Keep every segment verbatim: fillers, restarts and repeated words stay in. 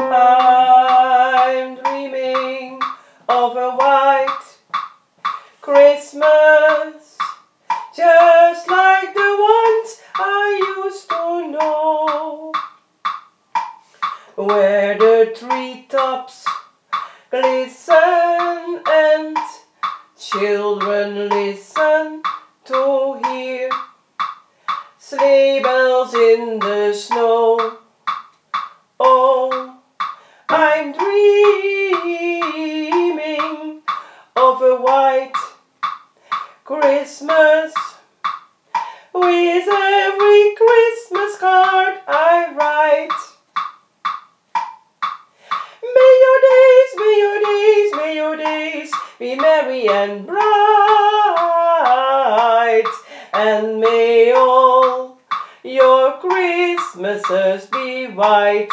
I'm dreaming of a white Christmas, just like the ones I used to know, where the treetops glisten and children listen to hear sleigh bells in the snow. Oh, I'm dreaming of a white Christmas, with every Christmas card I write. May your days, may your days, may your days be merry and bright, and may all your Christmases be white.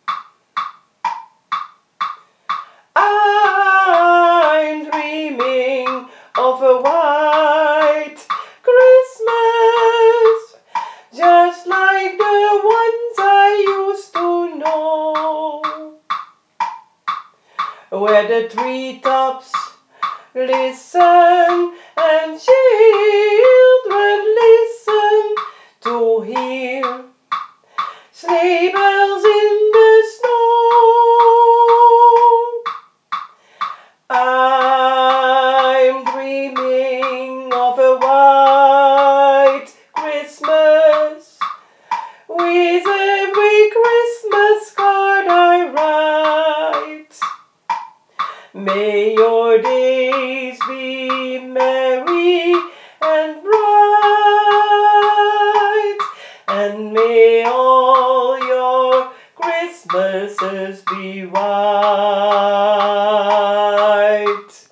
I'm dreaming of a white Christmas, just like the ones I used to know, where the treetops listen and children listen to hear sleigh bells in the snow. I'm dreaming of a white Christmas, with every Christmas card I write. May your days be merry and bright, and may all your Christmases be white.